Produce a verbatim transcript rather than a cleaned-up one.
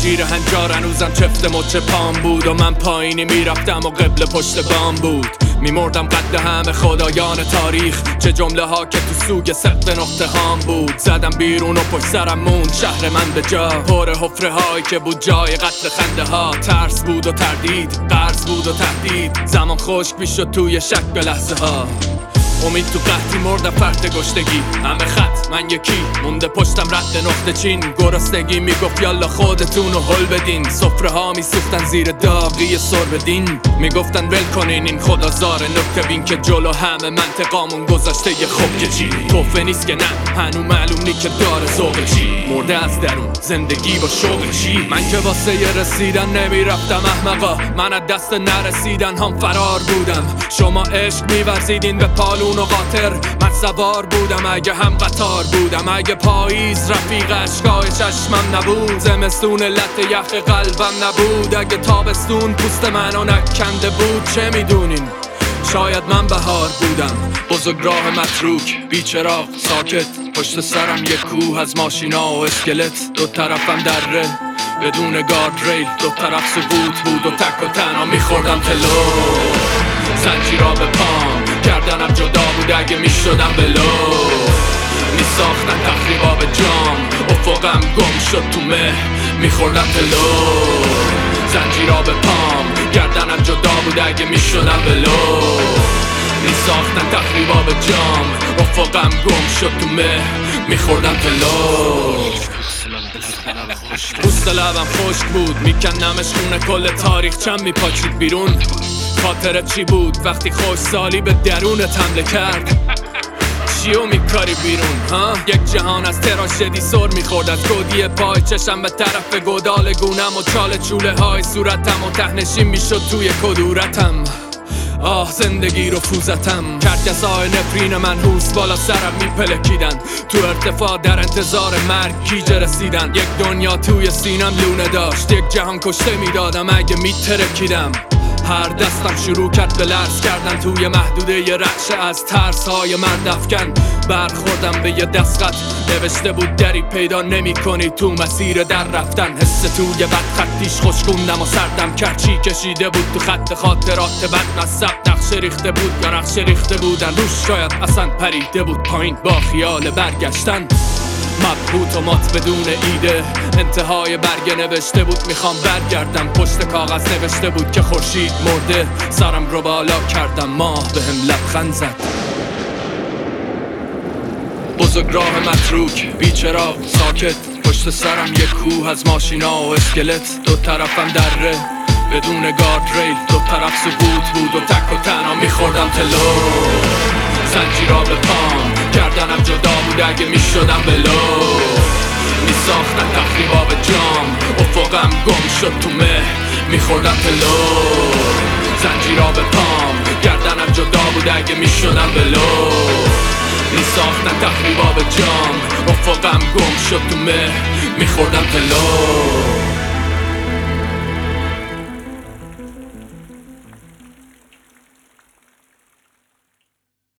زنجیر هنجار هنوزم چفت مچ پام بود و من پایینی میرفتم و قبل پشت بام بود. میمردم قد همه خدایان تاریخ، چه جمله ها که تو سوگ سقف نقطه هام بود. زدم بیرون و پشت سرم موند شهر من به جا، پر حفره هایی که بود جای قتل خنده ها. ترس بود و تردید، قرض بود و تهدید، زمان خشک میشد توی شک به لحظه ها. امید تو قحطی مردم فرط گشتگی، همه خط من یکی مونده پشتم رد نقطه چین. گرسنگی میگفت یالا خودتون رو حل بدین، سفره ها میسوختن زیر داغی سرب دین. میگفتن ول کنین این خدازار نکته بین که جلو همه منطقامون گذاشته یه خوب که چی توفه نیست که نه هنو معلوم نی که داره ذوق چی. مرده از درون زندگی با شوق چی. من که واسه یه رسیدن نمیرفتم احمقا، من از دست نرسیدن هم فرار بودم. شما عشق میورزیدین به پالون و قاطر، من سوار بودم اگه هم قطار بودم. اگه پاییز رفیق اشکای چشمم نبود، زمستون لط یخ قلبم نبود. اگه تابستون پوست منو نکنده بود، چه میدونین شاید من بهار بودم. بزرگ راه متروک بی چراغ ساکت، پشت سرم یک کوه از ماشینا و اسکلت. دو طرفم دره بدون گارد ریل، دو طرف سقوط بود و تک و تنها میخوردم تلو. زنجیرا به پام گردنم جدا بود اگه میشدم بلو. میساختن تخریبا به جام، افقم گم شد تو مه میخوردم تلو. زنجیرا به پام گردنم جدا بود اگه میشدم بلو. میساختن تخریبا به جام، افقم گم شد تو مه میخوردم تلو. پوست لبم خشک بود میکندمش خونه، کل تاریخ چم میپاچید بیرون. خاطره چی بود وقتی خوش سالی به درونت حمله کرد؟ چیو میکاری بیرون ها؟ یک جهان از تراژدی سر میخورد، از گودی پای چشم به طرف گودال گونم و چال چوله های صورتم و تهنشین میشد توی کدورتم. آه زندگی رو فوزتم کرد، کسای نفرین من هوس بالا سرم میپلکیدن. تو ارتفاع در انتظار مرگ گیجه رسیدن. یک دنیا توی سینم لونه داشت، یک جهان کشته میدادم اگه میترکیدم. هر دستم شروع کرد به لرز کردن توی محدوده ی رعشه از ترس های مرد افکن. برخوردم به یه دستخط نوشته بود دری پیدا نمی کنی تو مسیر در رفتن. حس توی بد خطیش خوشگوندم و سردم کرد، چی کشیده بود تو خط خاطرات بد مصب. نقشه ریخته بود یا نقشه ریخته بودن روش، شاید اصلا پریده بود پایین با خیال برگشتن. مبهوت و مات بدون ایده، انتهای برگه نوشته بود میخوام برگردم. پشت کاغذ نوشته بود که خورشید مرده. سرم رو بالا کردم، ماه به هم لبخند زد. بزرگ راه متروک بی چراغ ساکت، پشت سرم یک کوه از ماشینا و اسکلت. دو طرفم دره بدون گارد ریل، دو طرف سقوط بود و تک و تنها میخوردم تلو. زنجیرا به پام گردنم جدا بود اگه میشدم بلو. میساختن تخریبا به جام، افقم گم شد تو مه میخوردم تلو. زنجیرا به پام گردنم جدا بود اگه میشدم بلو. میساختن تخریبا به جام، افقم گم شد تو مه میخوردم تلو.